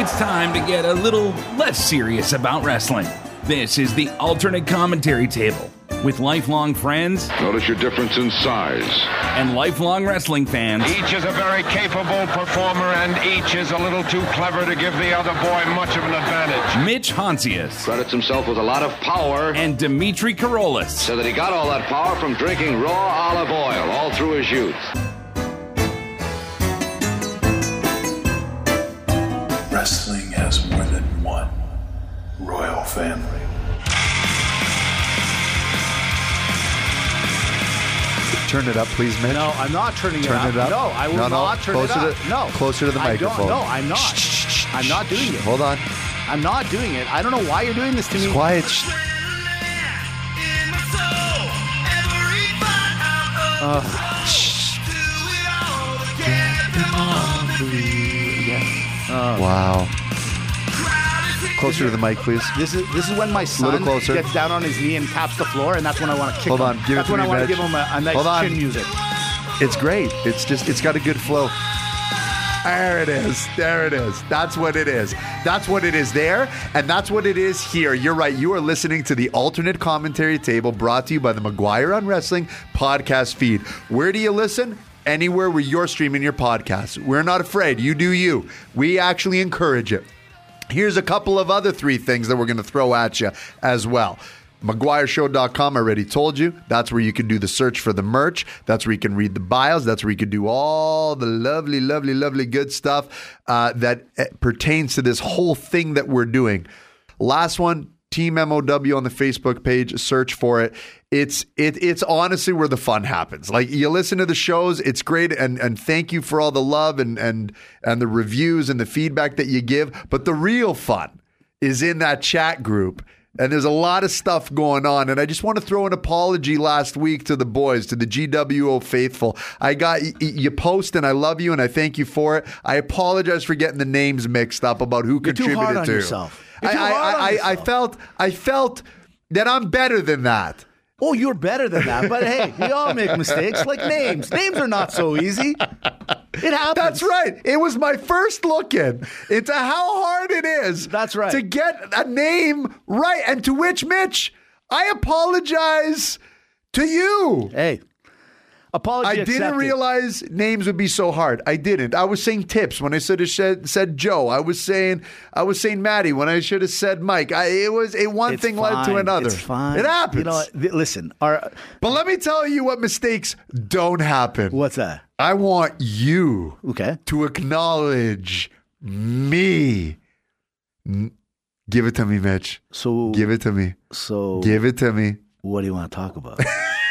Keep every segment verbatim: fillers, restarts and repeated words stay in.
It's time to get a little less serious about wrestling. This is the Alternate Commentary Table with lifelong friends. Notice your difference in size. And lifelong wrestling fans. Each is a very capable performer, and each is a little too clever to give the other boy much of an advantage. Mitch Honsius. Credits himself with a lot of power. And Dimitri Karolis. So that he got all that power from drinking raw olive oil all through his youth. Wrestling has more than one royal family. Turn it up, please, Mitch. No, I'm not turning turn it up. it up. No, I will no, no. not turn closer it up. To, no. Closer to the I microphone. Don't, no, I'm not. Shh, shh, shh, I'm not doing it. Hold on. I'm not doing it. I don't know why you're doing this to It's me. quiet. Uh, uh, wow. Closer to the mic, please. This is this is when my son gets down on his knee and taps the floor, and that's when I want to kick Hold him. on, give that's it to when me, I want to Mitch. give him a, a nice Hold on. chin music. It's great. It's just, it's got a good flow. There it is. There it is. That's what it is. That's what it is there, and that's what it is here. You're right. You are listening to the Alternate Commentary Table, brought to you by the McGuire on Wrestling podcast feed. Where do you listen? Anywhere where you're streaming your podcast. We're not afraid. You do you. We actually encourage it. Here's a couple of other three things that we're going to throw at you as well. McGuire Show dot com, I already told you. That's where you can do the search for the merch. That's where you can read the bios. That's where you can do all the lovely, lovely, lovely good stuff uh, that uh, pertains to this whole thing that we're doing. Last one, Team M O W on the Facebook page. Search for it. It's it it's honestly where the fun happens. Like, you listen to the shows, it's great, and and thank you for all the love and and and the reviews and the feedback that you give. But the real fun is in that chat group. And there's a lot of stuff going on. And I just want to throw an apology last week to the boys, to the G W O faithful. I got y- you post, and I love you, and I thank you for it. I apologize for getting the names mixed up about who You're contributed too hard on to. yourself. I, You're too I, hard on I, yourself. I felt I felt that I'm better than that. Oh, you're better than that. But hey, we all make mistakes. Like names. Names are not so easy. It happens. That's right. It was my first look in into how hard it is. That's right. To get a name right. And to which, Mitch, I apologize to you. Hey, apology I didn't accepted. realize names would be so hard. I didn't. I was saying Tips when I should have said, said Joe. I was saying I was saying Maddie when I should have said Mike. I, it was a one It's thing fine. led to another. It's fine. It happens. You know what? Th- Listen, our, but let me tell you what mistakes don't happen. what's that? I want you Okay. to acknowledge me. N- Give it to me, Mitch. So, Give it to me. so Give it to me. what do you want to talk about?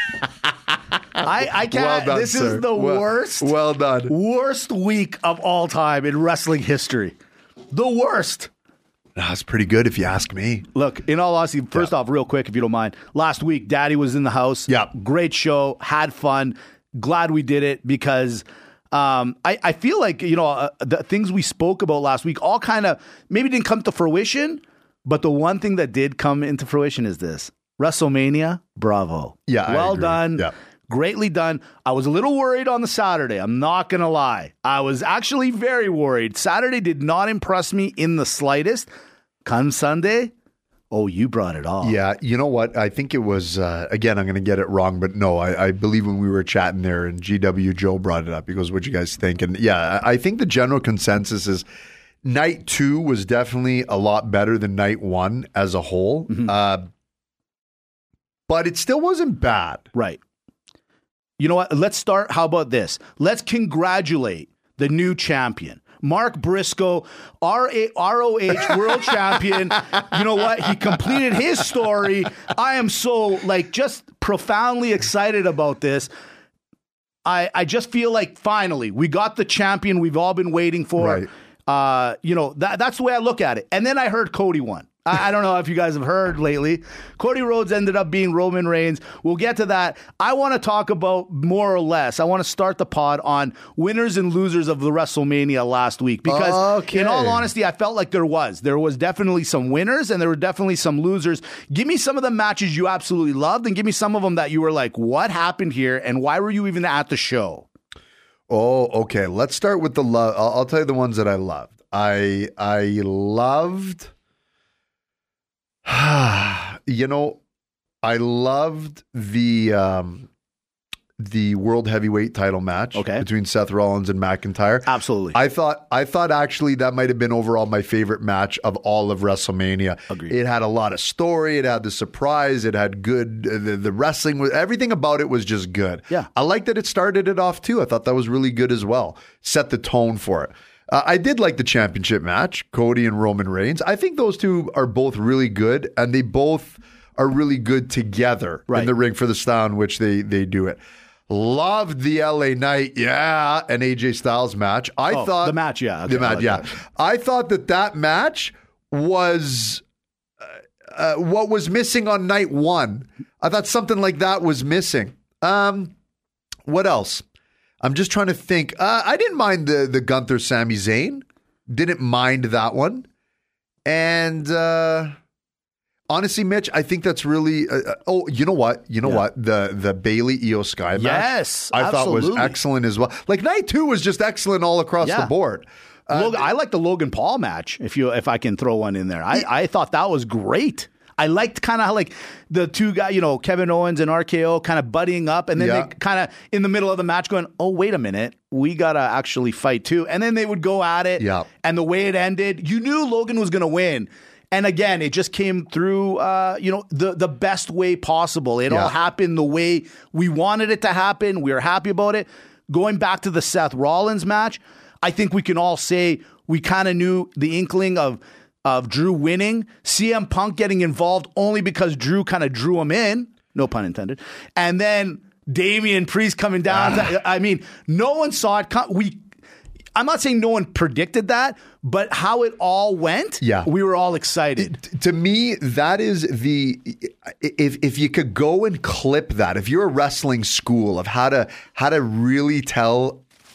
I, I can't. Well done, this sir. is the Well- worst, Well done. worst week of all time in wrestling history. The worst. That's pretty good if you ask me. Look, in all honesty, first Yeah. off, real quick, if you don't mind, last week, Daddy was in the house. Yeah. Great show. Had fun. Glad we did it because um, I, I feel like, you know, uh, the things we spoke about last week all kind of maybe didn't come to fruition, but the one thing that did come into fruition is this. WrestleMania, bravo. Yeah, I Well agree. done. Yeah. Greatly done. I was a little worried on the Saturday. I'm not going to lie. I was actually very worried. Saturday did not impress me in the slightest. Come Sunday, oh, you brought it all. Yeah, you know what? I think it was, uh, again, I'm going to get it wrong, but no, I, I believe when we were chatting there and G W Joe brought it up, he goes, what you guys think? And yeah, I I think the general consensus is night two was definitely a lot better than night one as a whole. Mm-hmm. Uh, but it still wasn't bad. Right. You know what? Let's start. How about this? Let's congratulate the new champion. Mark Briscoe, R O H world champion. You know what? He completed his story. I am so, like, just profoundly excited about this. I, I just feel like finally we got the champion we've all been waiting for. Right. Uh, you know, that, that's the way I look at it. And then I heard Cody won. I, I don't know if you guys have heard lately. Cody Rhodes ended up being Roman Reigns. We'll get to that. I want to talk about more or less. I want to start the pod on winners and losers of the WrestleMania last week because Okay. in all honesty, I felt like there was. There was definitely some winners and there were definitely some losers. Give me some of the matches you absolutely loved and give me some of them that you were like, what happened here and why were you even at the show? Oh, okay. Let's start with the love. I'll, I'll tell you the ones that I loved. I I loved. You know, I loved the um, the World Heavyweight title match Okay. between Seth Rollins and McIntyre. Absolutely. I thought I thought actually that might have been overall my favorite match of all of WrestleMania. Agreed. It had a lot of story. It had the surprise. It had good uh, the, the wrestling. Was, everything about it was just good. Yeah. I like that it started it off too. I thought that was really good as well. Set the tone for it. Uh, I did like the championship match, Cody and Roman Reigns. I think those two are both really good, and they both are really good together Right. in the ring for the style in which they they do it. Loved the L A Knight, yeah, and A J Styles match. I Oh, thought the match, yeah. Okay, the I match, like yeah. that. I thought that that match was uh, uh, what was missing on night one. I thought something like that was missing. Um, what else? I'm just trying to think. Uh, I didn't mind the the Gunther Sami Zayn. Didn't mind that one, and. Uh, Honestly, Mitch, I think that's really. Uh, oh, you know what? You know Yeah. what? The the Bailey Io Sky match. Yes, I thought was absolutely. excellent as well. Like night two was just excellent all across Yeah. the board. Uh, Logan, I like the Logan Paul match. If you, if I can throw one in there, I, I thought that was great. I liked kind of like the two guys, you know, Kevin Owens and R K O kind of buddying up, and then Yeah. they kind of in the middle of the match going, "Oh, wait a minute, we gotta actually fight too." And then they would go at it. Yeah. And the way it ended, you knew Logan was going to win. And again, it just came through, uh, you know, the the best way possible. It Yeah. all happened the way we wanted it to happen. We were happy about it. Going back to the Seth Rollins match, I think we can all say we kind of knew the inkling of of Drew winning, C M Punk getting involved only because Drew kind of drew him in, no pun intended, and then Damian Priest coming down. Ah. I mean, no one saw it come. We. I'm not saying no one predicted that, but how it all went, Yeah. we were all excited. T- to me, that is the if if you could go and clip that, if you're a wrestling school of how to how to really tell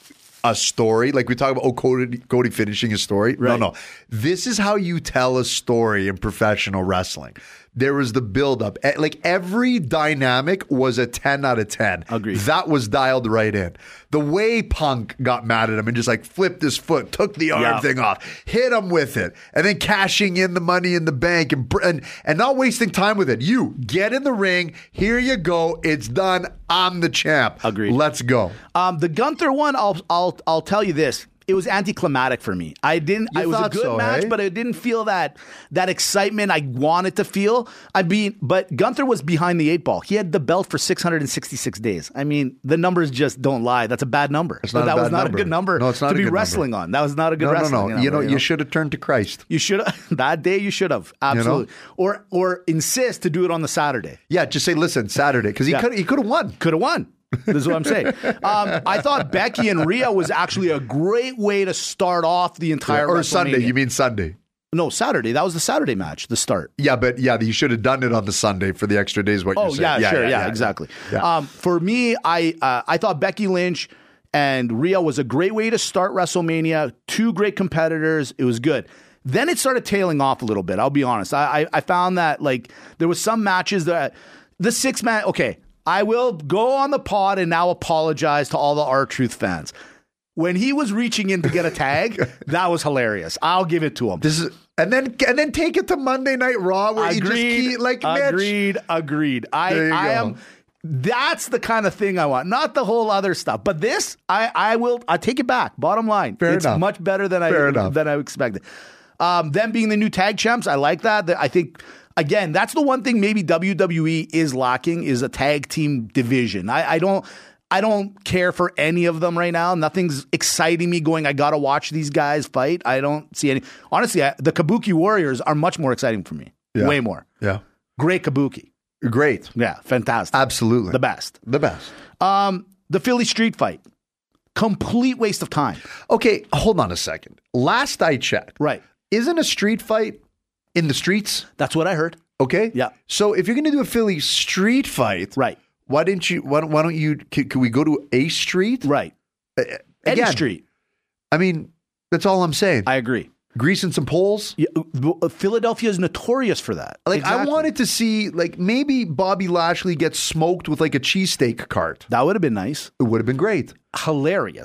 a story, like we talk about, oh, Cody, Cody finishing a story. No, Right. no, this is how you tell a story in professional wrestling. There was the buildup, Eh, like every dynamic was a ten out of ten. Agreed. That was dialed right in. The way Punk got mad at him and just like flipped his foot, took the arm Yeah. thing off, hit him with it, and then cashing in the money in the bank and, br- and and not wasting time with it. You get in the ring. Here you go. It's done. I'm the champ. Agreed. Let's go. Um, the Gunther one, I'll I'll I'll tell you this. It was anticlimactic for me. I didn't. You It was a thought good so, match, eh? but it didn't feel that that excitement I wanted to feel. I mean, but Gunther was behind the eight ball. He had the belt for six hundred sixty-six days. I mean, the numbers just don't lie. That's a bad number. It's not a that bad was not number. a good number. No, it's not to a be good wrestling on. That was not a good No, no, wrestling no. number. You know, you should have turned to Christ. You should have that day. You should have absolutely, or or insist to do it on the Saturday. Yeah, just say, listen, Saturday, because he Yeah. could he could have won. Could have won. This is what I'm saying. Um, I thought Becky and Rhea was actually a great way to start off the entire Or Sunday. WrestleMania. You mean Sunday? No, Saturday. That was the Saturday match, the start. Yeah, but yeah, you should have done it on the Sunday for the extra days. What Oh, you're saying? yeah, sure. Yeah, exactly. Yeah. Um, for me, I uh, I thought Becky Lynch and Rhea was a great way to start WrestleMania. Two great competitors. It was good. Then it started tailing off a little bit. I'll be honest. I I, I found that like there was some matches that the six man. Okay, I will go on the pod and now apologize to all the R-Truth fans. When he was reaching in to get a tag, that was hilarious. I'll give it to him. This is and then and then take it to Monday Night Raw where you just Agreed. keep, like Mitch. agreed. Agreed. I, There you I go. am. That's the kind of thing I want, not the whole other stuff. But this, I, I will. I take it back. Bottom line, Fair it's enough. much better than Fair I enough. than I expected. Um, them being the new tag champs, I like that. I think. Again, that's the one thing maybe W W E is lacking is a tag team division. I, I don't, I don't care for any of them right now. Nothing's exciting me. Going, I gotta watch these guys fight. I don't see any. Honestly, I, the Kabuki Warriors are much more exciting for me. Yeah. Way more. Yeah, Great Kabuki. great, Yeah, fantastic. absolutely The best. the best. Um, the Philly street fight. Complete waste of time. Okay, hold on a second. Last I checked, Right. isn't a street fight in the streets? That's what I heard. Okay, Yeah. So if you're going to do a Philly street fight, Right. Why didn't you? Why don't, why don't you? Can, can we go to a street? Right. Again, Eddie Street. I mean, that's all I'm saying. I agree. Greasing some poles. Yeah, uh, Philadelphia is notorious for that. Like I Exactly. wanted to see, like maybe Bobby Lashley gets smoked with like a cheesesteak cart. That would have been nice. It would have been great. Hilarious.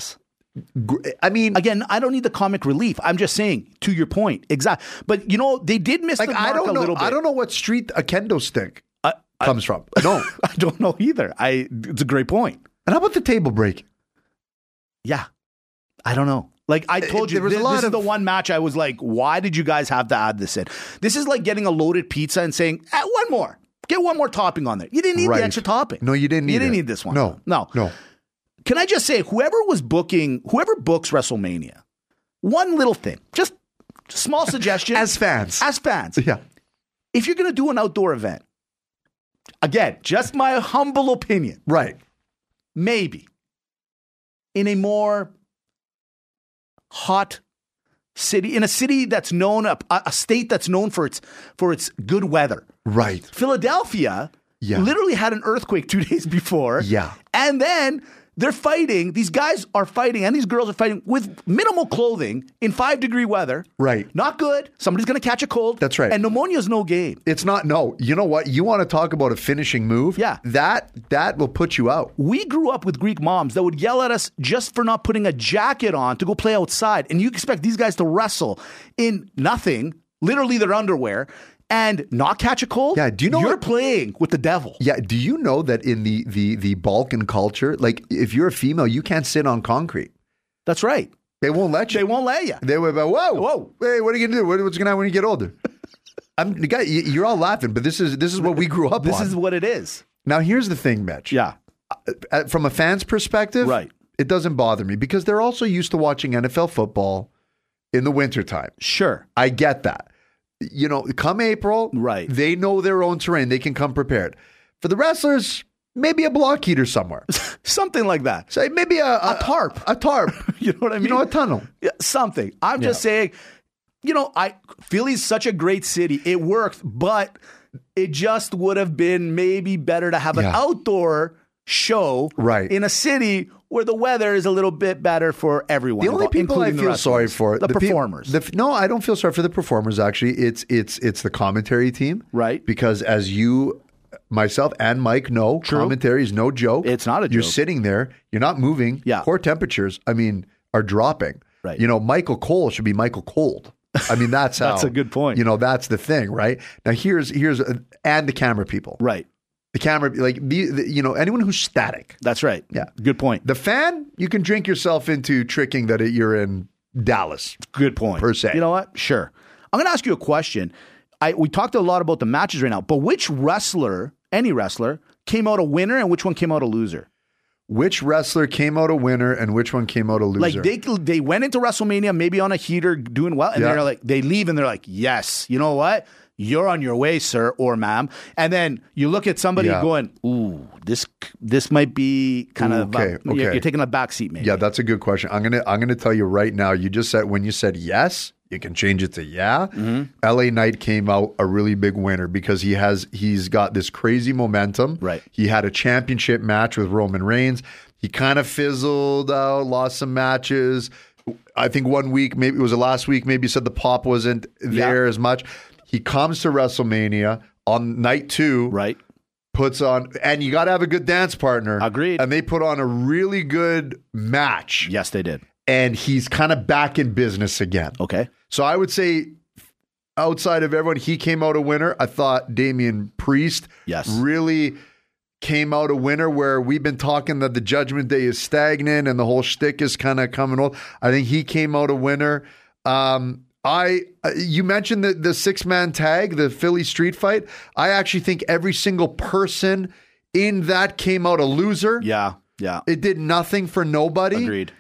I mean, Again, I don't need the comic relief. I'm just saying, to your point, exactly. But you know, they did miss like the mark I don't a know. little bit. I don't know what street a kendo stick I, I, comes from. No, I don't know either. I. It's a great point. and how about the table break? Yeah, I don't know. Like I told you, there was a this, lot this of- is the one match I was like, why did you guys have to add this in? This is like getting a loaded pizza and saying, eh, one more. Get one more topping on there. You didn't need Right. the extra topping. No, you didn't need You didn't it. need this one. No, No. no. Can I just say, whoever was booking, whoever books WrestleMania, one little thing, just small suggestion. As fans, As fans. yeah, If you're going to do an outdoor event, again, just my humble opinion, right. maybe in a more hot city, in a city that's known, a, a state that's known for its for its good weather. Right. Philadelphia Yeah. literally had an earthquake two days before. Yeah. And then they're fighting, these guys are fighting, and these girls are fighting with minimal clothing in five degree weather. Right. Not good. Somebody's going to catch a cold. That's right. And pneumonia's no game. It's not. No, you know what? You want to talk about a finishing move? Yeah. That that will put you out. We grew up with Greek moms that would yell at us just for not putting a jacket on to go play outside. And you expect these guys to wrestle in nothing, literally their underwear, and not catch a cold? Yeah, do you know You're what- playing with the devil. Yeah. Do you know that in the the the Balkan culture, like if you're a female, you can't sit on concrete. That's right. They won't let you. They won't let you. They would go, whoa, Whoa. Hey, what are you gonna do? What- What's gonna happen when you get older? I'm the guy. you- You're all laughing, but this is this is what we grew up This on. is what it is. Now here's the thing, Mitch. Yeah. Uh, From a fan's perspective, Right. it doesn't bother me because they're also used to watching N F L football in the wintertime. Sure. I get that. You know, come April, Right. they know their own terrain. They can come prepared. For the wrestlers, maybe a block heater somewhere. Something like that. Say maybe a, A tarp. A tarp. You know what I mean? You know, a tunnel. Yeah, something. I'm just saying, you know, I Philly's such a great city. It works, but it just would have been maybe better to have an Yeah. outdoor show Right. in a city where the weather is a little bit better for everyone. The only people I including the feel sorry wrestlers. for the, peop- performers. the- no, I don't feel sorry for the performers. Actually, it's it's it's the commentary team, Right. Because as you, myself, and Mike know, True. commentary is no joke. It's not a You're joke. sitting there. You're not moving. Yeah. Core temperatures, I mean, are dropping. Right. You know, Michael Cole should be Michael Cold. I mean, that's how. That's a good point. You know, that's the thing, right? Now, here's here's and the camera people, right. The camera, like the, the you know, anyone who's static. That's right. Yeah. Good point. The fan, you can drink yourself into tricking that it, you're in Dallas. Good point. Per se. You know what? Sure. I'm going to ask you a question. I we talked a lot about the matches right now, but which wrestler, any wrestler, came out a winner and which one came out a loser? Which wrestler came out a winner and which one came out a loser? Like they they went into WrestleMania maybe on a heater doing well, and Yeah. they're like they leave and they're like, yes, you know what? You're on your way, sir or ma'am. And then you look at somebody Yeah. going, ooh, this this might be kind of Okay, uh, you're, okay. you're taking a back seat, maybe. Yeah, that's a good question. I'm gonna I'm gonna tell you right now. You just said when you said yes, you can change it to yeah. Mm-hmm. L A Knight came out a really big winner because he has he's got this crazy momentum. Right. He had a championship match with Roman Reigns. He kind of fizzled out, lost some matches. I think one week, maybe it was the last week, maybe you said the pop wasn't there Yeah. as much. He comes to WrestleMania on night two. Right. Puts on, and you got to have a good dance partner. Agreed. And they put on a really good match. Yes, they did. And he's kind of back in business again. Okay. So I would say, outside of everyone, he came out a winner. I thought Damian Priest Yes. really came out a winner, where we've been talking that the Judgment Day is stagnant and the whole shtick is kind of coming off. I think he came out a winner. Um, I uh, you mentioned the, the six-man tag, the Philly street fight. I actually think every single person in that came out a loser. Yeah. Yeah. It did nothing for nobody. Agreed.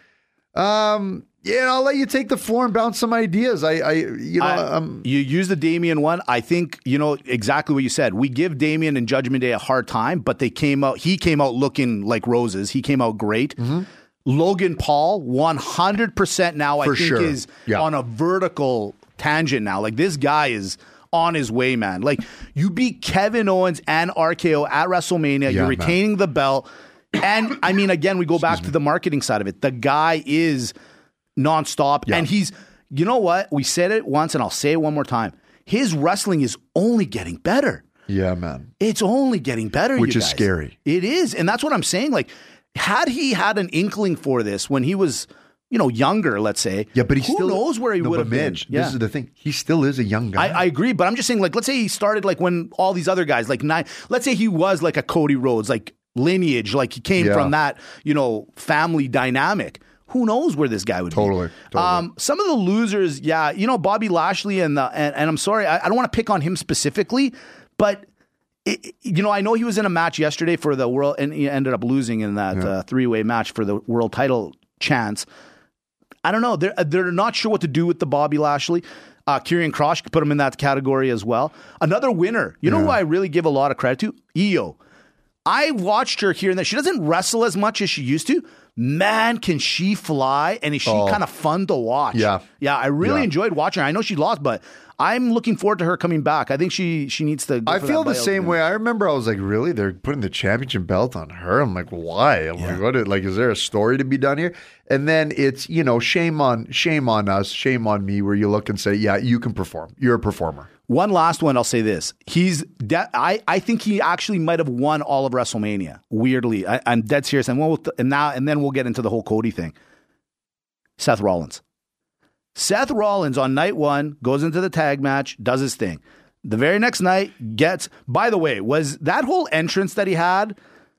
Um, yeah, I'll let you take the floor and bounce some ideas. I, I you know, I- um, you use the Damian one. I think, you know, exactly what you said. We give Damian and Judgment Day a hard time, but they came out, he came out looking like roses. He came out great. Mm-hmm. Logan Paul, one hundred percent now, I For think sure. is Yeah. on a vertical tangent now. Like this guy is on his way, man. Like you beat Kevin Owens and R K O at WrestleMania. Yeah, You're man. retaining the belt. And I mean, again, we go back to the marketing side of it. The guy is nonstop. Yeah. And he's, you know what? We said it once and I'll say it one more time. His wrestling is only getting better. yeah, man. It's only getting better, Which you is guys. scary. It is. And that's what I'm saying. Like, had he had an inkling for this when he was you know, younger, let's say. Yeah, but he who still knows where he no, would but have been. Mitch, Yeah. This is the thing. He still is a young guy. I, I agree, but I'm just saying, like, let's say he started like when all these other guys, like nine, let's say he was like a Cody Rhodes, like lineage, like he came Yeah. from that, you know, family dynamic. Who knows where this guy would Totally, be? totally. Um, some of the losers, yeah, you know, Bobby Lashley and the, and, and I'm sorry, I, I don't want to pick on him specifically, but it, you know, I know he was in a match yesterday for the world, and he ended up losing in that Yeah. uh, three way match for the world title chance. I don't know. They're they're not sure what to do with the Bobby Lashley. Uh, Kieran Krosh could put him in that category as well. Another winner. You know Yeah. who I really give a lot of credit to? Io. I watched her here and there. She doesn't wrestle as much as she used to. Man, can she fly? And is she Oh. kind of fun to watch? Yeah. Yeah, I really Yeah. enjoyed watching her. I know she lost, but I'm looking forward to her coming back. I think she she needs to go I for feel that the belt same again. way. I remember I was like, really? They're putting the championship belt on her? I'm like, why? I'm like, what? Like, is there a story to be done here? And then it's, you know, shame on shame on us, shame on me, where you look and say, yeah, you can perform. You're a performer. One last one, I'll say this. He's de- I, I think he actually might have won all of WrestleMania. Weirdly. I, I'm dead serious. And, we'll, and now and then we'll get into the whole Cody thing. Seth Rollins. Seth Rollins on night one goes into the tag match, does his thing. The very next night gets, by the way, was that whole entrance that he had,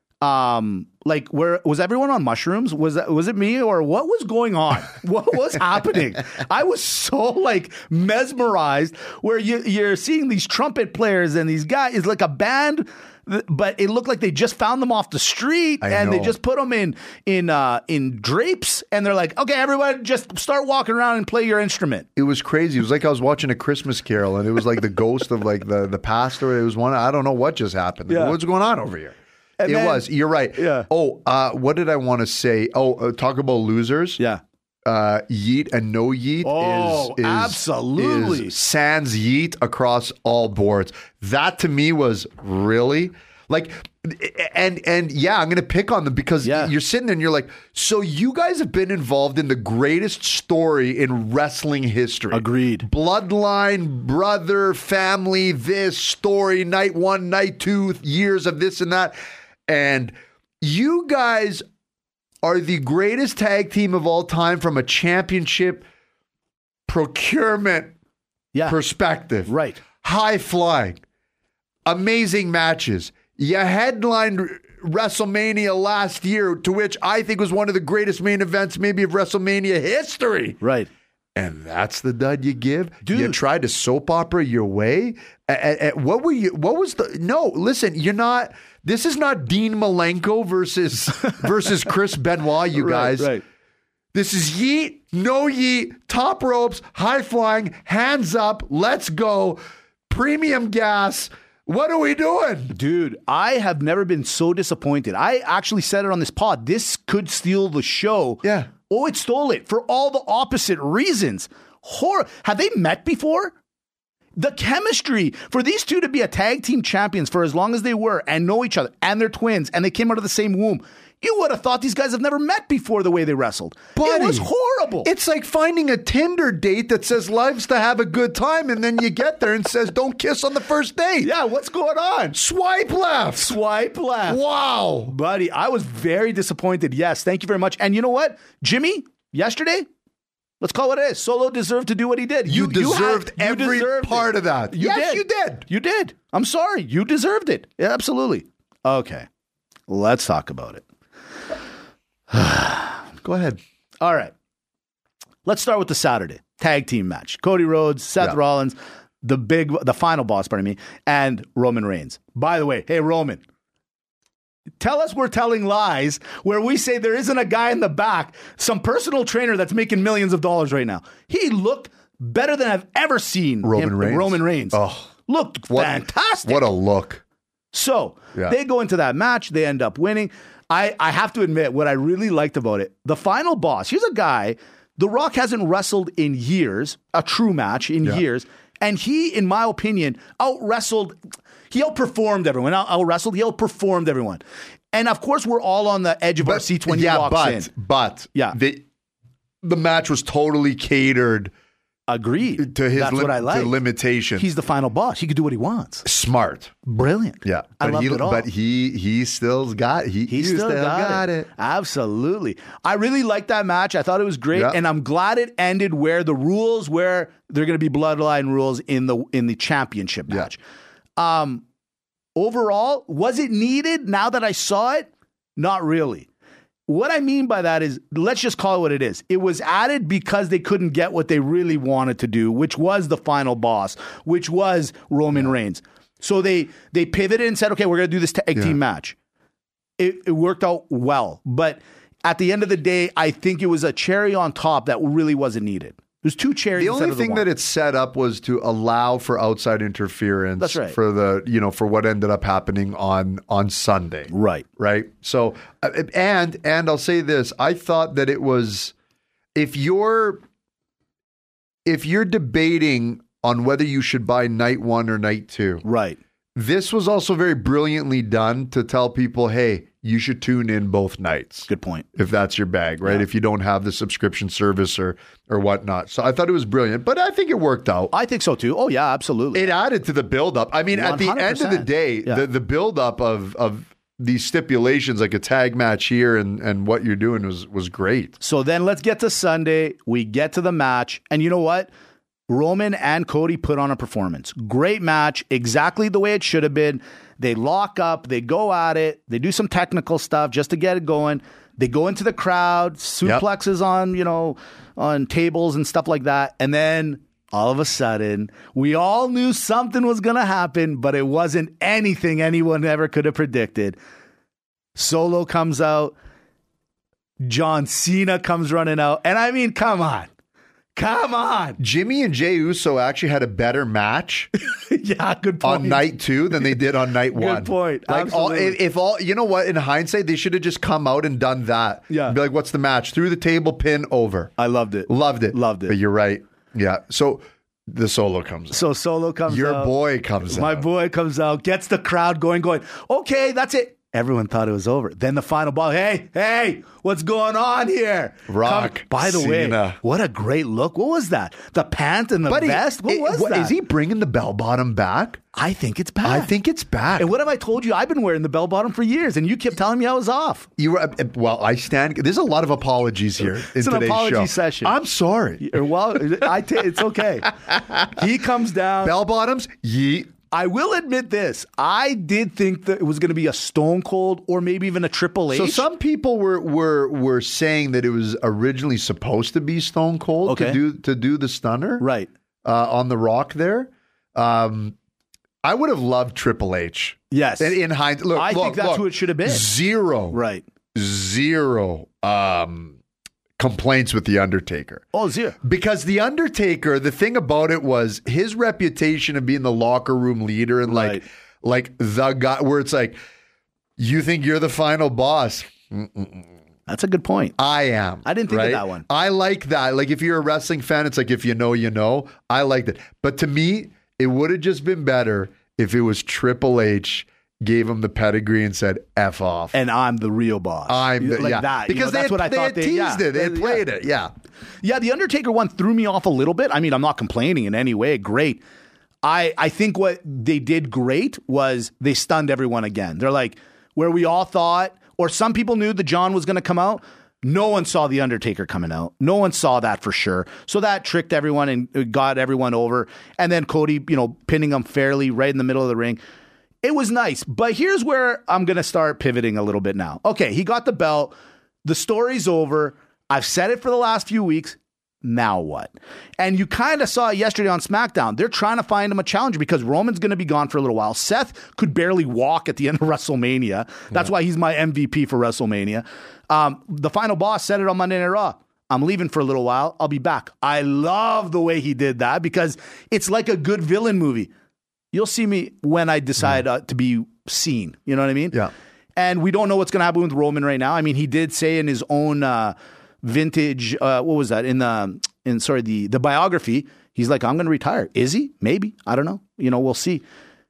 um, like where was everyone on mushrooms? Was that, was it me or what was going on? What was happening? I was so like mesmerized where you, you're seeing these trumpet players and these guys, it's like a band, but it looked like they just found them off the street I and they know. just put them in in uh, in drapes and they're like, okay, everyone just start walking around and play your instrument. It was crazy. It was like I was watching a Christmas Carol, and it was like the ghost of like the the pastor. It was one. I don't know what just happened. Yeah. What's going on over here? And it then- was. You're right. Yeah. Oh, uh, what did I want to say? Oh, uh, talk about losers. Yeah. Uh, yeet and no yeet Oh, is, is absolutely. is sans yeet across all boards. That to me was really like, and and yeah, I'm gonna pick on them because Yeah. you're sitting there and you're like, so you guys have been involved in the greatest story in wrestling history. Agreed. Bloodline, brother, family, this story, night one, night two, years of this and that, and you guys are the greatest tag team of all time from a championship procurement Yeah. perspective. Right. High flying, amazing matches. You headlined WrestleMania last year, to which I think was one of the greatest main events maybe of WrestleMania history. Right. And that's the dud you give? Dude. You tried to soap opera your way? A- a- a- what were you, what was the, no, listen, you're not, this is not Dean Malenko versus, versus Chris Benoit, you guys. Right, right. This is yeet, no yeet, top ropes, high flying, hands up, let's go, premium gas. What are we doing? Dude, I have never been so disappointed. I actually said it on this pod. This could steal the show. Yeah. Oh, it stole it for all the opposite reasons. Horror. Have they met before? The chemistry for these two to be a tag team champions for as long as they were and know each other and they're twins and they came out of the same womb. You would have thought these guys have never met before the way they wrestled. Buddy, it was horrible. It's like finding a Tinder date that says life's to have a good time, and then you get there and says don't kiss on the first date. yeah, what's going on? Swipe left. Swipe left. Wow. Buddy, I was very disappointed. Yes, thank you very much. And you know what? Jimmy, yesterday, let's call it it is. Solo deserved to do what he did. You deserved had- you every deserved part it. of that. You Yes, did. you did. You did. I'm sorry. You deserved it. Yeah, absolutely. Okay. Let's talk about it. Go ahead. All right. Let's start with the Saturday tag team match. Cody Rhodes, Seth Yeah. Rollins, the big, the final boss, pardon me, and Roman Reigns. By the way, hey, Roman, tell us we're telling lies where we say there isn't a guy in the back, some personal trainer that's making millions of dollars right now. He looked better than I've ever seen Roman him- Reigns. Roman Reigns. Oh. Looked What, fantastic. What a look. So Yeah. they go into that match. They end up winning. I, I have to admit what I really liked about it. The final boss, here's a guy, The Rock hasn't wrestled in years, a true match in Yeah. years. And he, in my opinion, out wrestled, he outperformed everyone. Out, out wrestled, he outperformed everyone. And of course, we're all on the edge of our seats when yeah, he walks but, in. But Yeah. the, the match was totally catered Agreed. To his That's lim- what I like. to limitation. He's the final boss. He could do what he wants. Smart. Brilliant. Yeah. I But loved he it all. but he he still's got he, He still, got, got it. it. Absolutely. I really liked that match. I thought it was great, Yeah. and I'm glad it ended where the rules where they're going to be bloodline rules in the in the championship Yeah. match. Um, overall, was it needed? Now that I saw it, not really. What I mean by that is, let's just call it what it is. It was added because they couldn't get what they really wanted to do, which was the final boss, which was Roman Reigns. So they they pivoted and said, okay, we're going to do this tag Yeah. team match. It, it worked out well. But at the end of the day, I think it was a cherry on top that really wasn't needed. There's two cherries. The instead only of the thing one. that it set up was to allow for outside interference. That's right. For the you know for what ended up happening on on Sunday. Right. Right. So uh, and and I'll say this: I thought that it was if you're if you're debating on whether you should buy night one or night two, Right. this was also very brilliantly done to tell people, hey, you should tune in both nights. Good point. If that's your bag, right? Yeah. If you don't have the subscription service or or whatnot. So I thought it was brilliant, but I think it worked out. I think so too. Oh, yeah, absolutely. It added to the buildup. I mean, at the one hundred end of the percent. day, Yeah. the, the buildup of of these stipulations, like a tag match here and, and what you're doing was was great. So then let's get to Sunday. We get to the match. And you know what? Roman and Cody put on a performance. Great match. Exactly the way it should have been. They lock up. They go at it. They do some technical stuff just to get it going. They go into the crowd, suplexes on, you know, on tables and stuff like that. And then all of a sudden, we all knew something was going to happen, but it wasn't anything anyone ever could have predicted. Solo comes out. John Cena comes running out. And I mean, come on. Come on. Jimmy and Jey Uso actually had a better match Yeah, good point. on night two than they did on night one. point. Like all, Absolutely. if, if all, you know what? In hindsight, they should have just come out and done that. Yeah. Be like, what's the match? Through the table, pin, over. I loved it. Loved it. Loved it. But you're right. Yeah. So the Solo comes out. So Solo comes Your out. boy comes My out. boy comes out, gets the crowd going, going, okay, that's it. Everyone thought it was over. Then the final ball. Hey, hey, what's going on here? Rock, Come- By the way, Cena. what a great look. What was that? The pant and the Buddy, vest? What it- was what- that? Is he bringing the bell bottom back? I think it's back. I think it's back. And what have I told you? I've been wearing the bell bottom for years, and you kept telling me I was off. You were, uh, well, I stand. There's a lot of apologies here in It's an today's apology show. session. I'm sorry. Well, I t- it's okay. He comes down. Bell bottoms, yeet. I will admit this. I did think that it was going to be a Stone Cold or maybe even a Triple H. So some people were were were saying that it was originally supposed to be Stone Cold Okay. to do to do the stunner, Right. uh, on the Rock there. Um, I would have loved Triple H. Yes. And in hindsight, look, I look, think that's look, who it should have been. Zero, Right. zero um, complaints with the Undertaker. Oh, zero. Because the Undertaker, the thing about it was his reputation of being the locker room leader and like Right. like the guy where it's like, you think you're the final boss. That's a good point. I am. I didn't think of right? that one. I like that. Like if you're a wrestling fan, it's like if you know, you know. I liked it. But to me, it would have just been better if it was Triple H gave him the pedigree and said F off. And I'm the real boss. I'm the, like yeah. that. you Because know, they, that's had, what I they thought had they teased yeah. it. They had Yeah. played it. Yeah. Yeah, the Undertaker one threw me off a little bit. I mean, I'm not complaining in any way. Great. I, I think what they did great was they stunned everyone again. They're like, where we all thought, or some people knew that John was going to come out, no one saw the Undertaker coming out. No one saw that for sure. So that tricked everyone and got everyone over. And then Cody, you know, pinning him fairly right in the middle of the ring. It was nice. But here's where I'm going to start pivoting a little bit now. Okay, he got the belt. The story's over. I've said it for the last few weeks. Now what? And you kind of saw it yesterday on SmackDown. They're trying to find him a challenger because Roman's going to be gone for a little while. Seth could barely walk at the end of WrestleMania. That's yeah. why he's my M V P for WrestleMania. Um, the final boss said it on Monday Night Raw. I'm leaving for a little while. I'll be back. I love the way he did that because it's like a good villain movie. You'll see me when I decide uh, to be seen. You know what I mean? Yeah. And we don't know what's going to happen with Roman right now. I mean, he did say in his own uh, vintage, uh, what was that? In the, in sorry, the, the biography, he's like, I'm going to retire. Is he? Maybe. I don't know. You know, we'll see.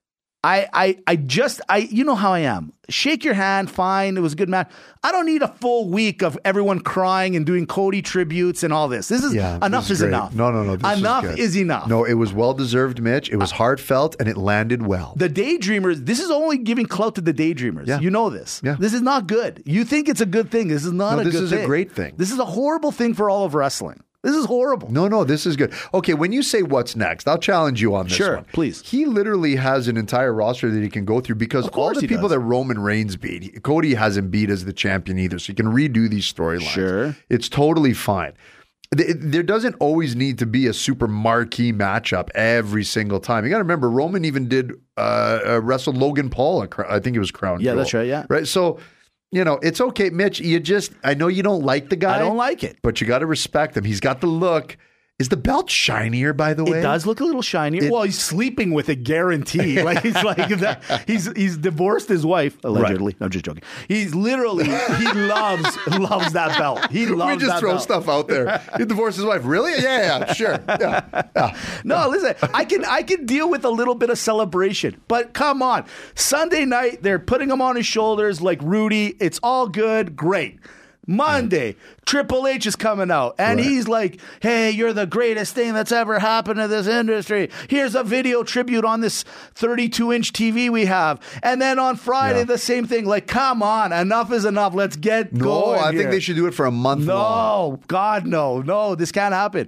I, I, I just, I, you know how I am. Shake your hand, fine. It was a good match. I don't need a full week of everyone crying and doing Cody tributes and all this. This is Yeah, enough this is, is great. enough. No, no, no. This enough is, good. is enough. No, it was well deserved, Mitch. It was heartfelt and it landed well. The Daydreamers, this is only giving clout to the Daydreamers. Yeah. You know this. Yeah. This is not good. You think it's a good thing. This is not No, a this good is thing. a great thing. This is a horrible thing for all of wrestling. This is horrible. No, no, this is good. Okay, when you say what's next, I'll challenge you on this Sure, one. please. He literally has an entire roster that he can go through because Of all course the he people does. that Roman Reigns beat, he- Cody hasn't beat as the champion either, so you can redo these storylines. Sure. It's totally fine. Th- There doesn't always need to be a super marquee matchup every single time. You got to remember, Roman even did uh, uh, wrestle Logan Paul. At, Cro- I think it was Crown Yeah, Jewel. that's right, yeah. Right. So, you know, it's okay, Mitch. You just, I know you don't like the guy. I don't like it. But you got to respect him. He's got the look. Is the belt shinier, by the way? It does look a little shinier. It- well, he's sleeping with a guarantee. Like he's like that. He's he's divorced his wife allegedly. I'm just joking. He's literally he loves loves that belt. He loves we just that throw belt. stuff out there. He divorced his wife. Really? Yeah, yeah, sure. Yeah, yeah. No, listen. I can I can deal with a little bit of celebration, but come on. Sunday night they're putting him on his shoulders like Rudy. It's all good. Great. Monday, Triple H is coming out, and Right. he's like, hey, you're the greatest thing that's ever happened to this industry. Here's a video tribute on this thirty-two inch T V we have. And then on Friday, Yeah. the same thing. Like, come on, enough is enough. Let's get No, going I think here. they should do it for a month long. No, God, no, no, this can't happen.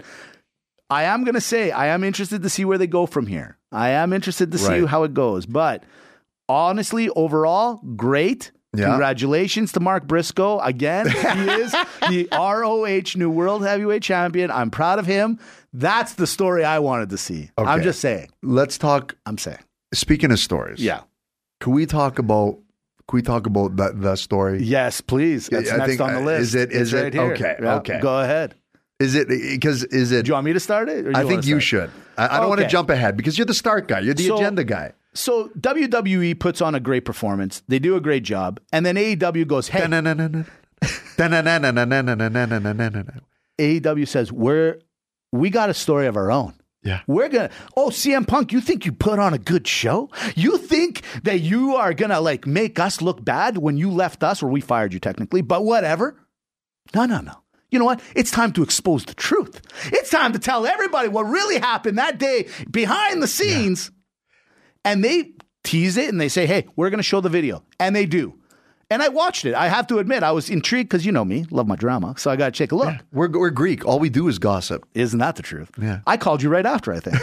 I am going to say, I am interested to see where they go from here. I am interested to see Right. how it goes. But honestly, overall, great. Yeah. Congratulations to Mark Briscoe. Again, he is the R O H New World Heavyweight Champion. I'm proud of him. That's the story I wanted to see. I'm Okay. just saying. Let's talk. I'm saying. Speaking of stories, Yeah. Can we talk about? Can we talk about the, the story? Yes, please. That's I next think, on the uh, list. is it- It's is it- right here. okay, Yeah, okay. Go ahead. Is it because is it? Do you want me to start it? or do I you think wanna you start? should. I, I don't want to Okay. jump ahead because you're the start guy. You're the So- agenda guy. So W W E puts on a great performance. They do a great job. And then A E W goes, hey, Da-na-na-na-na. Da-na-na-na-na-na-na-na-na-na-na. A E W says, we're, we got a story of our own. Yeah. We're going to, oh, C M Punk, you think you put on a good show? You think that you are going to like make us look bad when you left us, or we fired you technically, but whatever. No, no, no. You know what? It's time to expose the truth. It's time to tell everybody what really happened that day behind the scenes. And they tease it and they say, hey, we're going to show the video. And they do. And I watched it. I have to admit, I was intrigued because you know me, love my drama. So I got to take a look. We're we're Greek. All we do is gossip. Isn't that the truth? Yeah. I called you right after, I think.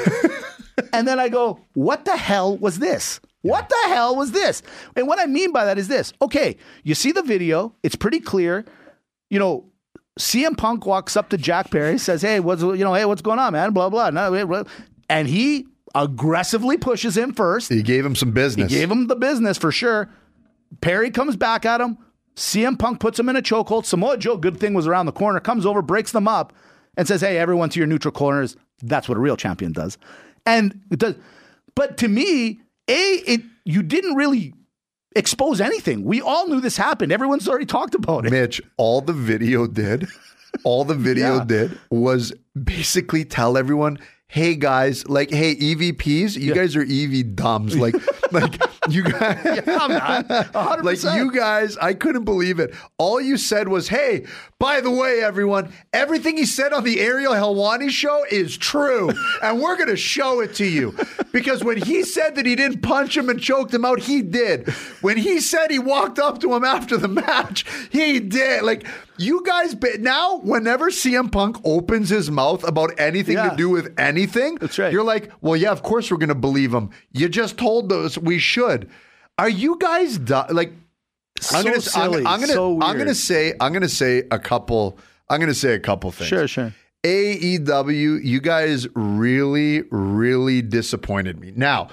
And then I go, what the hell was this? What the hell was this? And what I mean by that is this. Okay, you see the video. It's pretty clear. You know, C M Punk walks up to Jack Perry, says, hey, what's, you know, hey, what's going on, man? Blah, blah. No, blah. And he aggressively pushes him first. He gave him some He business. gave him the business for sure. Perry comes back at him. C M Punk puts him in a chokehold. Samoa Joe, good thing was around the corner, comes over, breaks them up, and says, hey, everyone to your neutral corners. That's what a real champion does. And it does. But to me, A, it you didn't really expose anything. We all knew this happened. Everyone's already talked about it. Mitch, all the video did, all the video Yeah. did was basically tell everyone, hey guys, like, hey, E V Ps, you guys are E V dumbs. Like, like you guys, I'm not. one hundred like percent. you guys, I couldn't believe it. All you said was, hey, by the way, everyone, everything he said on the Ariel Helwani show is true. And we're going to show it to you. Because when he said that he didn't punch him and choked him out, he did. When he said he walked up to him after the match, he did. Like, you guys, now, whenever C M Punk opens his mouth about anything Yeah. to do with anything, That's right. you're like, well, yeah, of course we're going to believe him. You just told us we should. Are you guys du- like? I'm So gonna, silly, I'm, I'm gonna, so I'm weird. gonna say, I'm gonna say a couple. I'm gonna say a couple things. Sure, sure. A E W, you guys really, really disappointed me. Now,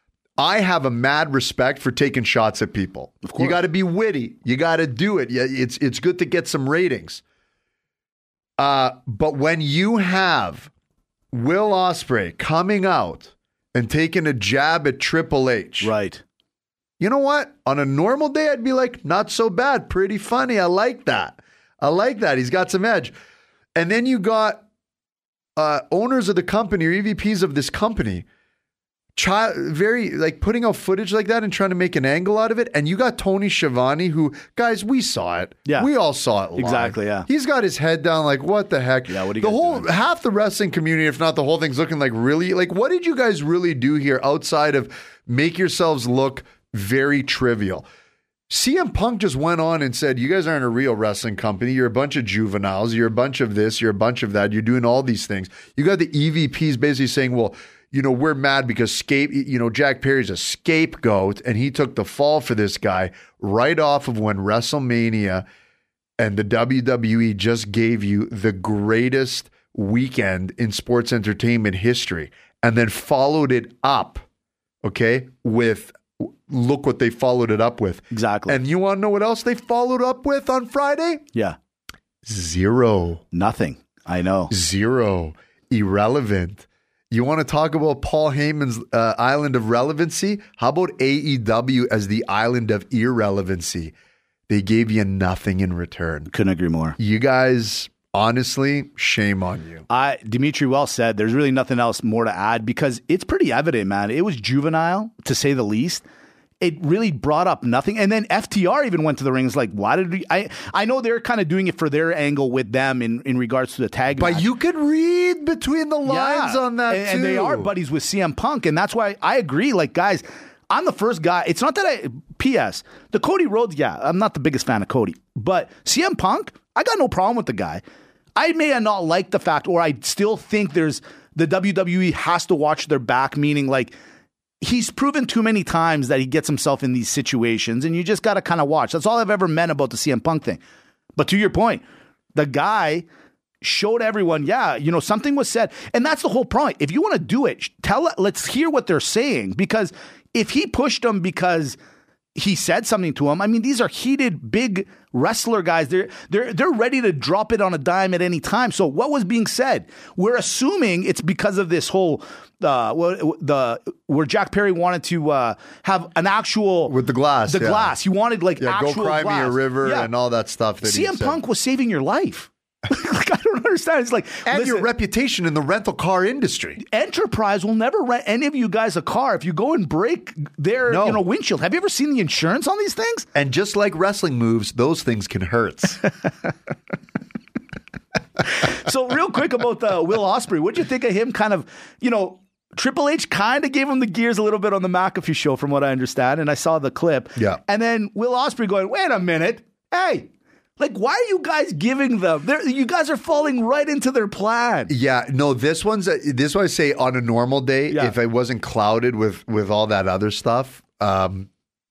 I have a mad respect for taking shots at people. Of course. You got to be witty. You got to do it. Yeah, it's it's good to get some ratings. Uh, but when you have Will Ospreay coming out and taking a jab at Triple H, Right. you know what? On a normal day, I'd be like, not so bad. Pretty funny. I like that. I like that. He's got some edge. And then you got uh, owners of the company or E V Ps of this company child, very like putting out footage like that and trying to make an angle out of it. And you got Tony Schiavone, who, guys, we saw it. Yeah. We all saw it live. Exactly, yeah. He's got his head down like, what the heck? Yeah, what are you the guys whole doing? Half the wrestling community, if not the whole thing's looking like really, like, what did you guys really do here outside of make yourselves look very trivial? C M Punk just went on and said, you guys aren't a real wrestling company. You're a bunch of juveniles. You're a bunch of this. You're a bunch of that. You're doing all these things. You got the E V Ps basically saying, well, you know, we're mad because scape, you know, Jack Perry's a scapegoat and he took the fall for this guy right off of when WrestleMania and the W W E just gave you the greatest weekend in sports entertainment history and then followed it up, okay, with look what they followed it up with. Exactly. And you want to know what else they followed up with on Friday? Yeah. Zero. Nothing. I know. Zero. Irrelevant. You want to talk about Paul Heyman's uh, island of relevancy? How about A E W as the island of irrelevancy? They gave you nothing in return. Couldn't agree more. You guys, honestly, shame on you. I Dimitri well said. There's really nothing else more to add because it's pretty evident, man. It was juvenile, to say the least. It really brought up nothing. And then F T R even went to the ring. It's like, why did we? I, I know they're kind of doing it for their angle with them in, in regards to the tag But match. you could read between the lines Yeah. on that, and, too. and they are buddies with C M Punk. And that's why I agree. Like, guys, I'm the first guy. It's not that I, P S, the Cody Rhodes, yeah, I'm not the biggest fan of Cody. But C M Punk, I got no problem with the guy. I may not like the fact, or I still think there's, the W W E has to watch their back, meaning like, he's proven too many times that he gets himself in these situations, and you just got to kind of watch. That's all I've ever meant about the C M Punk thing. But to your point, the guy showed everyone, yeah, you know, something was said. And that's the whole point. If you want to do it, tell let's hear what they're saying. Because if he pushed them because he said something to him, I mean, these are heated, big wrestler guys. They're they're they're ready to drop it on a dime at any time. So what was being said? We're assuming it's because of this whole uh, the where Jack Perry wanted to uh, have an actual With the glass, the yeah. glass. He wanted like Yeah, actual go cry glass. me a river Yeah. and all that stuff. That C he M said. Punk was saving your life. Like, I don't understand. It's like, And listen, your reputation in the rental car industry. Enterprise will never rent any of you guys a car if you go and break their No. you know windshield. Have you ever seen the insurance on these things? And just like wrestling moves, those things can hurt. So real quick about the Will Ospreay, what'd you think of him? Kind of, you know, Triple H kind of gave him the gears a little bit on the McAfee show, from what I understand, and I saw the clip. Yeah. And then Will Ospreay going, "Wait a minute, hey." Like, why are you guys giving them? They're, you guys are falling right into their plan. Yeah, no, this one's a, this one I say on a normal day, Yeah. if I wasn't clouded with with all that other stuff, um,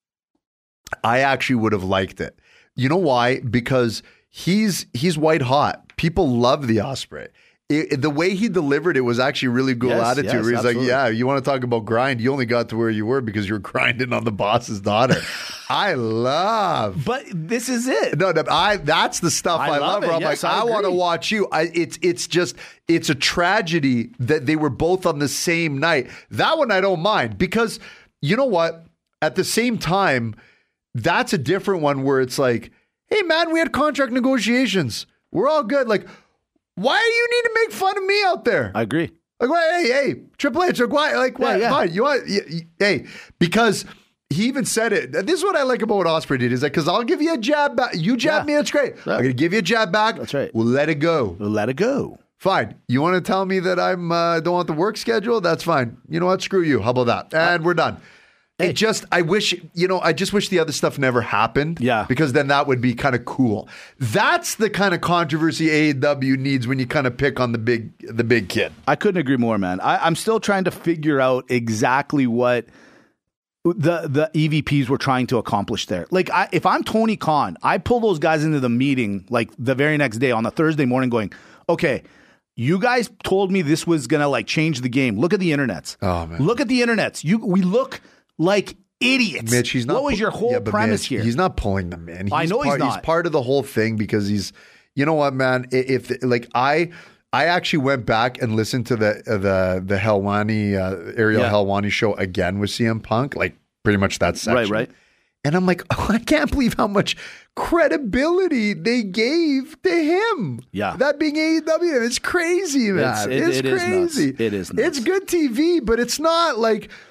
I actually would have liked it. You know why? Because he's he's white hot. People love the Ospreay. It, the way he delivered it was actually really good Yes, attitude. yes, where he's absolutely. like, yeah, you want to talk about grind? You only got to where you were because you were grinding on the boss's daughter. I love. But this is it. No, no, I that's the stuff I I, love love. it. Where I'm Yes, like, I I, want to agree. watch you. I, it's it's just it's a tragedy that they were both on the same night. That one I don't mind because you know what? At the same time, that's a different one where it's like, hey man, we had contract negotiations. We're all good. Like, why do you need to make fun of me out there? I agree. Like, why, hey, hey, Triple H, like, why? Like, why? Yeah, yeah. Fine. You want, y- y- hey, because he even said it. This is what I like about what Ospreay did. Is like, because I'll give you a jab back. You jab Yeah. me, it's great. Yeah. I'm going to give you a jab back. That's right. We'll let it go. We'll let it go. Fine. You want to tell me that I'm uh, don't want the work schedule? That's fine. You know what? Screw you. How about that? And we're done. It just, I wish, you know, I just wish the other stuff never happened. Yeah. Because then that would be kind of cool. That's the kind of controversy A E W needs when you kind of pick on the big, the big kid. I couldn't agree more, man. I, I'm still trying to figure out exactly what the the E V Ps were trying to accomplish there. Like, I, if I'm Tony Khan, I pull those guys into the meeting like the very next day on the Thursday morning going, okay, you guys told me this was going to like change the game. Look at the internets. Oh, man. Look at the internets. You, we look like idiots. Mitch, he's not. What was pu- your whole Yeah, but premise Mitch, here? He's not pulling them in. He's I know he's part, not. He's part of the whole thing because he's. You know what, man? I- If like I, I actually went back and listened to the uh, the the Helwani uh, Ariel Yeah. Helwani show again with C M Punk, like pretty much that section. Right, right. And I'm like, oh, I can't believe how much credibility they gave to him. Yeah. That being A E W, it's crazy, man. It's- It's, it- it is nuts. crazy. It is nuts. It's good T V, but it's not like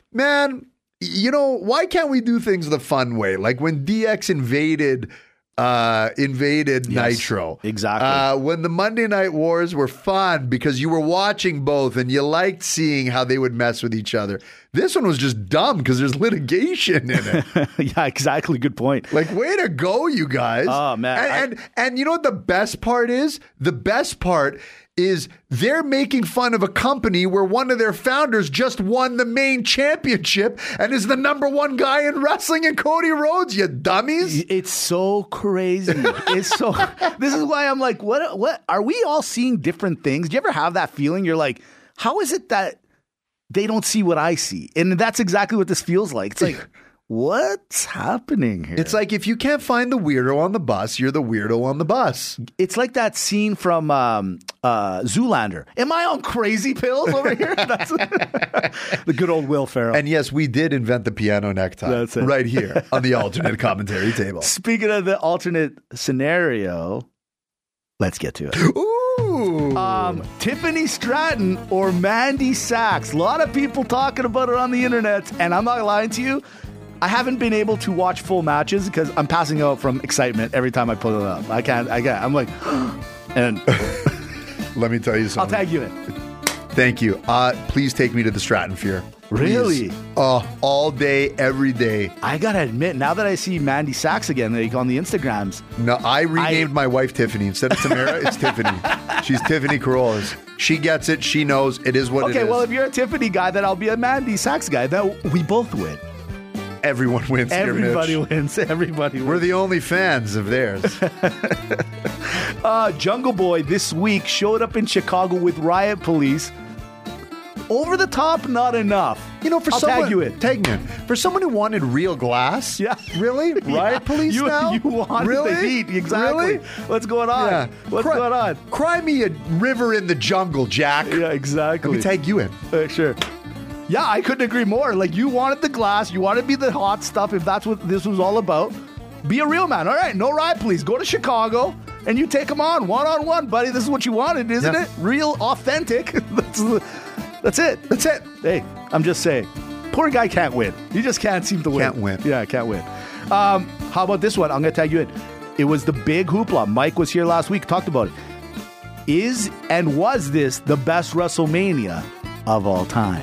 man, you know, why can't we do things the fun way? Like when D X invaded uh, invaded Yes, Nitro. exactly. Uh, when the Monday Night Wars were fun because you were watching both and you liked seeing how they would mess with each other. This one was just dumb because there's litigation in it. Yeah, exactly. Good point. Like, way to go, you guys. Oh, man. And, I- and, and you know what the best part is? The best part is they're making fun of a company where one of their founders just won the main championship and is the number one guy in wrestling in Cody Rhodes, you dummies. It's so crazy. It's so. This is why I'm like, what? What are we all seeing different things? Do you ever have that feeling? You're like, how is it that they don't see what I see? And that's exactly what this feels like. It's like, what's happening here? It's like if you can't find the weirdo on the bus, you're the weirdo on the bus. It's like that scene from um, uh, Zoolander. Am I on crazy pills over here? That's the good old Will Ferrell. And yes, we did invent the piano necktie. That's it. Right here on the alternate commentary table. Speaking of the alternate scenario, let's get to it. Ooh. Um, Tiffany Stratton or Mandy Sachs. A lot of people talking about it on the internet, and I'm not lying to you. I haven't been able to watch full matches because I'm passing out from excitement every time I pull it up. I can't. I can't. I'm like, and Let me tell you I'll something. tag you in. Thank you. Uh, please take me to the Stratton Fear. Please. Really? Uh, all day, every day. I gotta admit, now that I see Mandy Sachs again, like on the Instagrams, No, I renamed I- my wife Tiffany. Instead of Tamara, it's Tiffany. She's Tiffany Corollas. She gets it. She knows. It is what it okay. is. Well, if you're a Tiffany guy, then I'll be a Mandy Sachs guy. Then we both win. Everyone wins here, Everybody Mitch. wins. Everybody wins. We're the only fans of theirs. Uh, Jungle Boy this week showed up in Chicago with Riot Police. Over the top, not enough. You know, for I'll someone, tag you in. Tag me in. For someone who wanted real glass. Yeah. Really? Yeah. Riot Police you, now? You wanted really? the heat. Exactly. Really? What's going on? Yeah. What's Cry- going on? Cry me a river in the jungle, Jack. Yeah, exactly. Let me tag you in. Uh, sure. Yeah, I couldn't agree more. Like, you wanted the glass. You wanted to be the hot stuff. If that's what this was all about, be a real man. All right, no Riot Police. Go to Chicago and you take them on one-on-one, buddy. This is what you wanted, isn't Yeah. it? Real, authentic. That's the, that's it. That's it. Hey, I'm just saying. Poor guy can't win. He just can't seem to win. Can't win. Yeah, can't win. Um, how about this one? I'm going to tag you in. It was the big hoopla. Mike was here last week, talked about it. Is and was this the best WrestleMania of all time?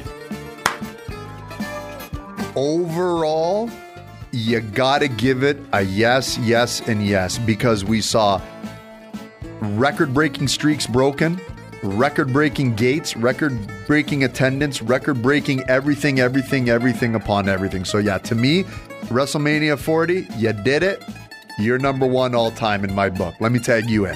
Overall, you gotta give it a yes, yes, and yes, because we saw record-breaking streaks broken, record-breaking gates, record-breaking attendance, record-breaking everything, everything, everything upon everything. So yeah, to me, WrestleMania forty, you did it. You're number one all time in my book. Let me tag you in.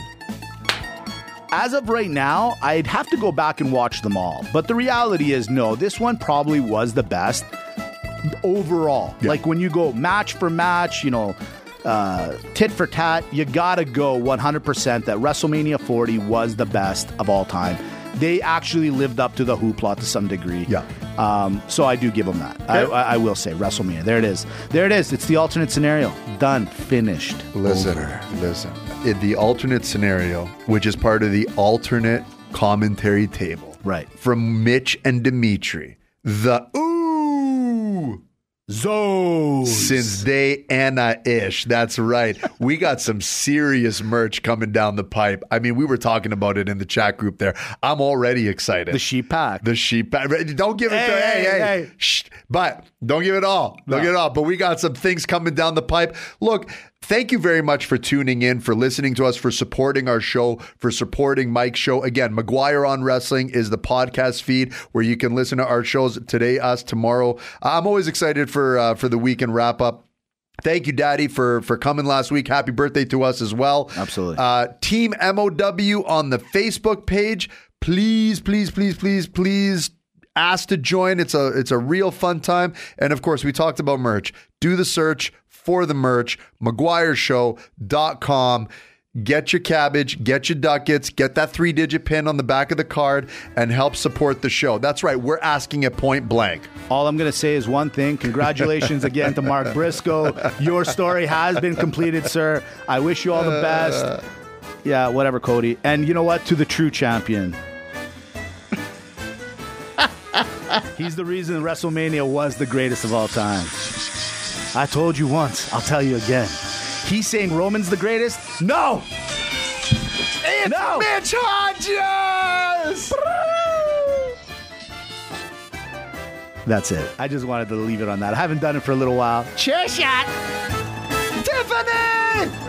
As of right now, I'd have to go back and watch them all. But the reality is, no, this one probably was the best overall. Yeah. Like when you go match for match, you know, uh, tit for tat, you gotta go one hundred percent that WrestleMania forty was the best of all time. They actually lived up to the hoopla to some degree. Yeah. Um, so I do give them that. I, Okay. I, I will say WrestleMania. There it is. There it is. It's the alternate scenario. Done. Finished. Listen, Over. listen. In the alternate scenario, which is part of the alternate commentary table, Right. from Mitch and Dimitri, the ooh Zos. since day Anna-ish. That's right. We got some serious merch coming down the pipe. I mean, we were talking about it in the chat group there. I'm already excited. The sheep pack. The sheep. Don't give it Hey, to hey, hey, hey, hey. Shh. But don't give it all. Don't No. give it all. But we got some things coming down the pipe. Look, thank you very much for tuning in, for listening to us, for supporting our show, for supporting Mike's show. Again, McGuire on Wrestling is the podcast feed where you can listen to our shows today, us, tomorrow. I'm always excited for uh, for the weekend wrap up. Thank you, Daddy, for for coming last week. Happy birthday to us as well. Absolutely. Uh, Team M O W on the Facebook page. Please, please, please, please, please ask to join. It's a it's a real fun time. And of course, we talked about merch. Do the search for the merch, McGuire Show dot com. Get your cabbage, get your ducats, get that three-digit pin on the back of the card, and help support the show. That's right. We're asking it point blank. All I'm going to say is one thing. Congratulations again to Mark Briscoe. Your story has been completed, sir. I wish you all the best. Yeah, whatever, Cody. And you know what? To the true champion. He's the reason WrestleMania was the greatest of all time. I told you once. I'll tell you again. He's saying Roman's the greatest? No! It's No! Mitch Hodges! That's it. I just wanted to leave it on that. I haven't done it for a little while. Chair shot! Tiffany!